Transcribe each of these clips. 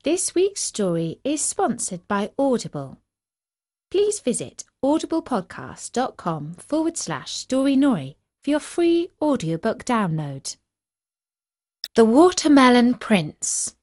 This week's story is sponsored by Audible. Please visit audiblepodcast.com/storynori for your free audiobook download. The Watermelon Prince.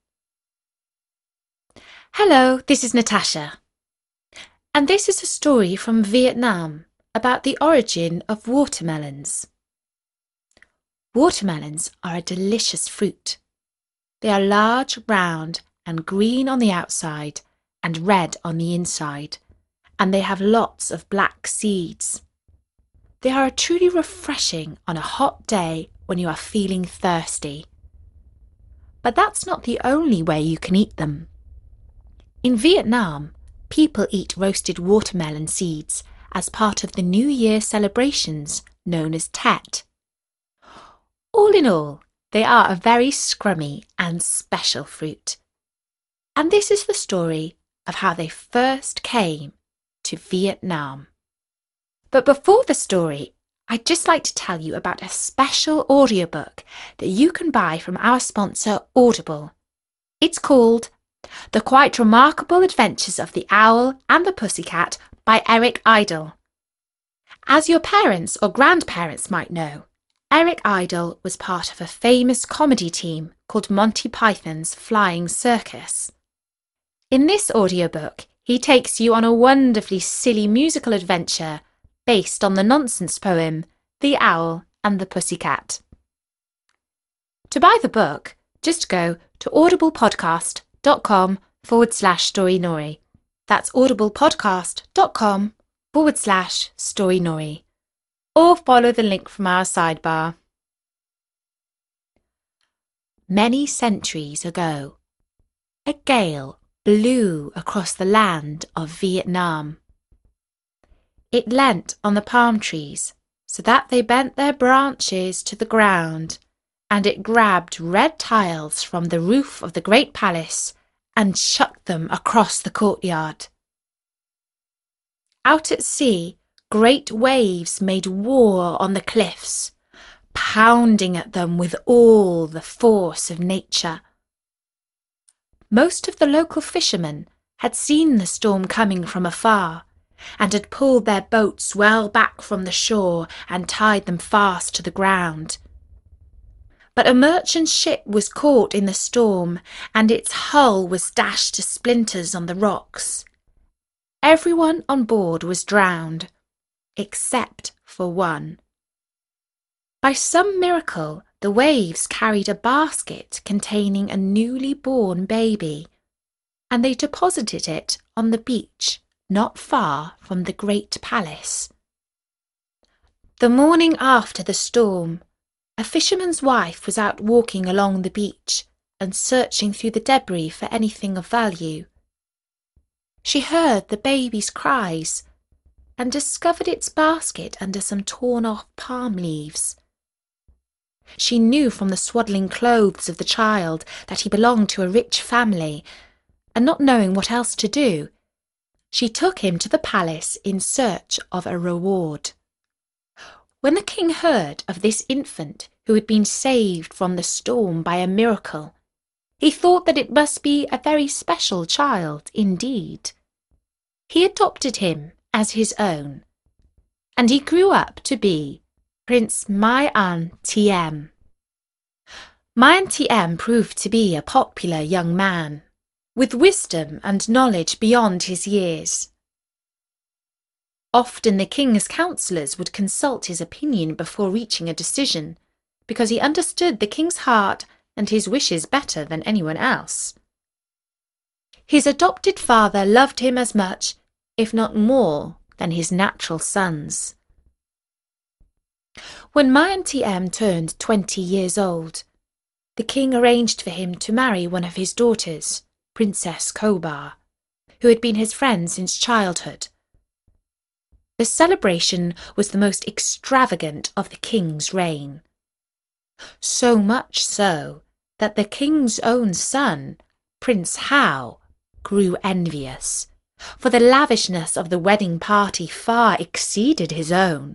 Hello, this is Natasha. And this is a story from Vietnam about the origin of watermelons. Watermelons are a delicious fruit. They are large, round, and green on the outside and red on the inside, and they have lots of black seeds. They are truly refreshing on a hot day when you are feeling thirsty. But that's not the only way you can eat them. In Vietnam, people eat roasted watermelon seeds as part of the New Year celebrations known as Tet. All in all, they are a very scrummy and special fruit. And this is the story of how they first came to Vietnam. But before the story, I'd just like to tell you about a special audiobook that you can buy from our sponsor Audible. It's called The Quite Remarkable Adventures of the Owl and the Pussycat by Eric Idle. As your parents or grandparents might know, Eric Idle was part of a famous comedy team called Monty Python's Flying Circus. In this audiobook, he takes you on a wonderfully silly musical adventure based on the nonsense poem The Owl and the Pussycat. To buy the book, just go to audiblepodcast.com/storynori. That's audiblepodcast.com/storynori. Or follow the link from our sidebar. Many centuries ago, a gale blew across the land of Vietnam. It leant on the palm trees so that they bent their branches to the ground, and it grabbed red tiles from the roof of the great palace and chucked them across the courtyard. Out at sea, great waves made war on the cliffs, pounding at them with all the force of nature. Most of the local fishermen had seen the storm coming from afar and had pulled their boats well back from the shore and tied them fast to the ground. But a merchant ship was caught in the storm, and its hull was dashed to splinters on the rocks. Everyone on board was drowned, except for one. By some miracle, the waves carried a basket containing a newly born baby, and they deposited it on the beach not far from the great palace. The morning after the storm, a fisherman's wife was out walking along the beach and searching through the debris for anything of value. She heard the baby's cries and discovered its basket under some torn-off palm leaves. She knew from the swaddling clothes of the child that he belonged to a rich family, and not knowing what else to do, she took him to the palace in search of a reward. When the king heard of this infant who had been saved from the storm by a miracle, he thought that it must be a very special child indeed. He adopted him as his own, and he grew up to be Prince My An Tiem. My An Tiem proved to be a popular young man, with wisdom and knowledge beyond his years. Often the king's counsellors would consult his opinion before reaching a decision, because he understood the king's heart and his wishes better than anyone else. His adopted father loved him as much, if not more, than his natural sons. When My An Tiem turned 20 years old, the king arranged for him to marry one of his daughters, Princess Kobar, who had been his friend since childhood. The celebration was the most extravagant of the king's reign. So much so that the king's own son, Prince Hao, grew envious, for the lavishness of the wedding party far exceeded his own.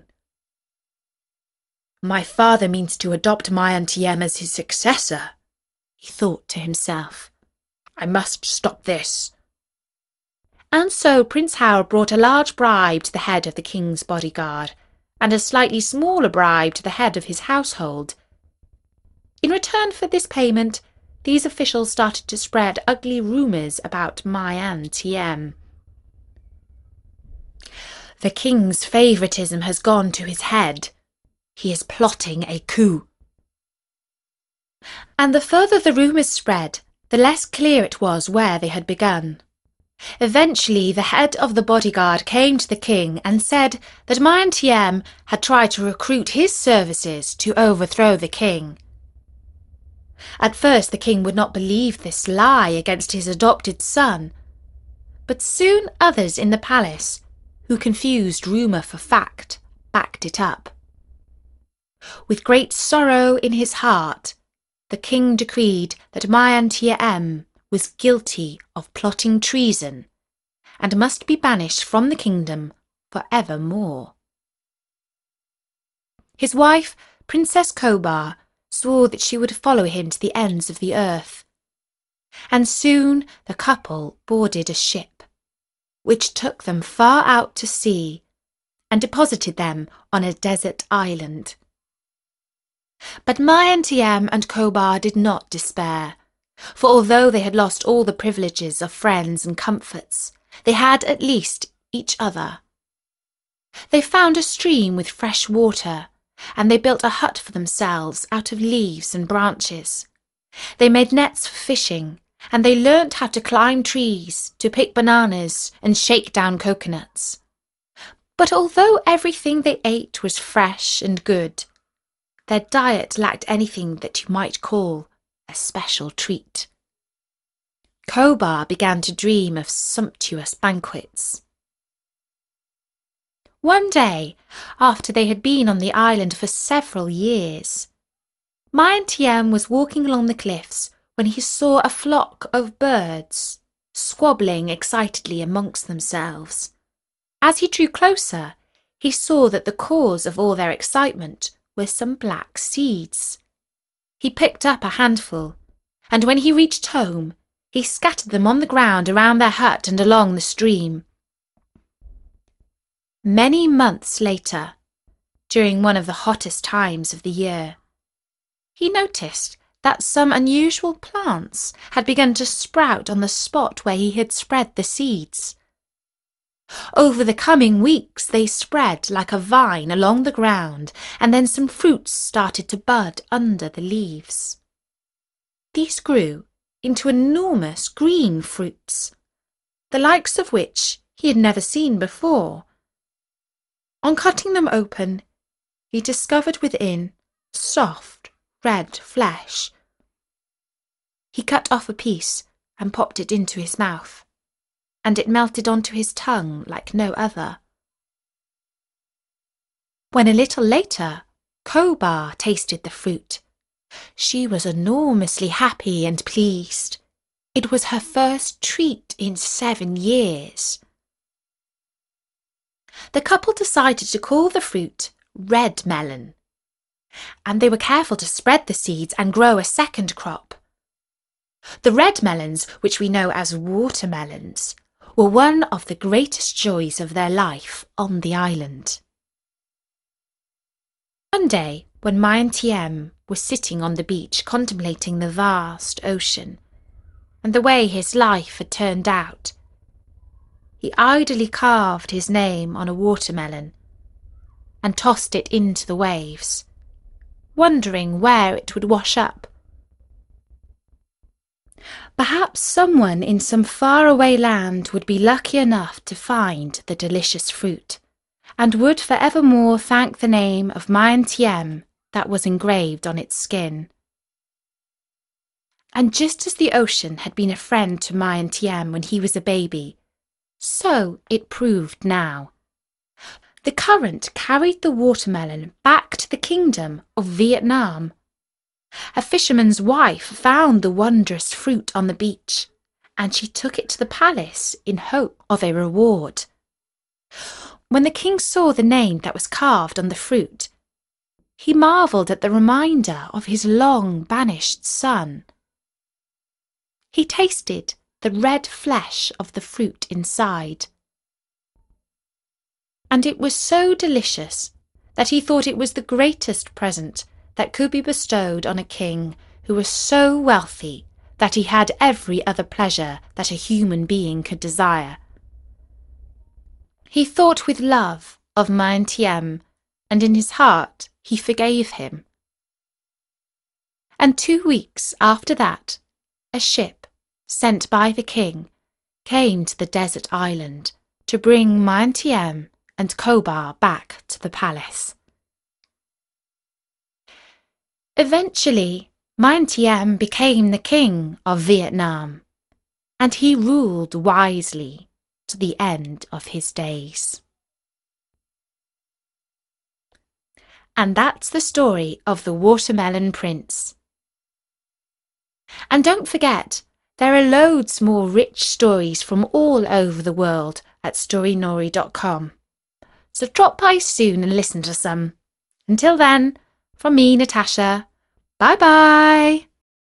"My father means to adopt My An Tiem as his successor," he thought to himself. I must stop this." And so Prince Howard brought a large bribe to the head of the king's bodyguard, and a slightly smaller bribe to the head of his household. In return for this payment, these officials started to spread ugly rumours about Mian Tiem. "The king's favouritism has gone to his head. He is plotting a coup." And the further the rumours spread, the less clear it was where they had begun. Eventually, the head of the bodyguard came to the king and said that Mian Tiem had tried to recruit his services to overthrow the king. At first, the king would not believe this lie against his adopted son, but soon others in the palace, who confused rumour for fact, backed it up. With great sorrow in his heart, the king decreed that Mian Tiem was guilty of plotting treason and must be banished from the kingdom for evermore. His wife, Princess Kobar, swore that she would follow him to the ends of the earth, and soon the couple boarded a ship, which took them far out to sea and deposited them on a desert island. But Mian Tiem and Kobar did not despair, for although they had lost all the privileges of friends and comforts, they had at least each other. They found a stream with fresh water, and they built a hut for themselves out of leaves and branches. They made nets for fishing, and they learnt how to climb trees, to pick bananas and shake down coconuts. But although everything they ate was fresh and good, their diet lacked anything that you might call a special treat. Kobar began to dream of sumptuous banquets. One day, after they had been on the island for several years, Mian Tiem was walking along the cliffs when he saw a flock of birds squabbling excitedly amongst themselves. As he drew closer, he saw that the cause of all their excitement were some black seeds. He picked up a handful, and when he reached home, he scattered them on the ground around their hut and along the stream. Many months later, during one of the hottest times of the year, he noticed that some unusual plants had begun to sprout on the spot where he had spread the seeds. Over the coming weeks they spread like a vine along the ground, and then some fruits started to bud under the leaves. These grew into enormous green fruits, the likes of which he had never seen before. On cutting them open, he discovered within soft, red flesh. He cut off a piece and popped it into his mouth, and it melted onto his tongue like no other. When a little later Kobar tasted the fruit, she was enormously happy and pleased. It was her first treat in 7 years. The couple decided to call the fruit red melon, and they were careful to spread the seeds and grow a second crop. The red melons, which we know as watermelons, were one of the greatest joys of their life on the island. One day, when Mian Tiem was sitting on the beach contemplating the vast ocean and the way his life had turned out, he idly carved his name on a watermelon and tossed it into the waves, wondering where it would wash up. Perhaps someone in some faraway land would be lucky enough to find the delicious fruit, and would forevermore thank the name of Mian Tiem that was engraved on its skin. And just as the ocean had been a friend to Mian Tiem when he was a baby, so it proved now. The current carried the watermelon back to the kingdom of Vietnam. A fisherman's wife found the wondrous fruit on the beach, and she took it to the palace in hope of a reward. When the king saw the name that was carved on the fruit, he marvelled at the reminder of his long banished son. he tasted the red flesh of the fruit inside. And it was so delicious that he thought it was the greatest present that could be bestowed on a king who was so wealthy that he had every other pleasure that a human being could desire. He thought with love of Maen Tiem, and in his heart he forgave him. And 2 weeks after that, a ship, sent by the king, came to the desert island to bring Maen Tiem and Kobar back to the palace. Eventually, Maen Tiem became the king of Vietnam, and he ruled wisely to the end of his days. And that's the story of the Watermelon Prince. And don't forget, there are loads more rich stories from all over the world at storynori.com. So drop by soon and listen to some. Until then, from me, Natasha, bye-bye.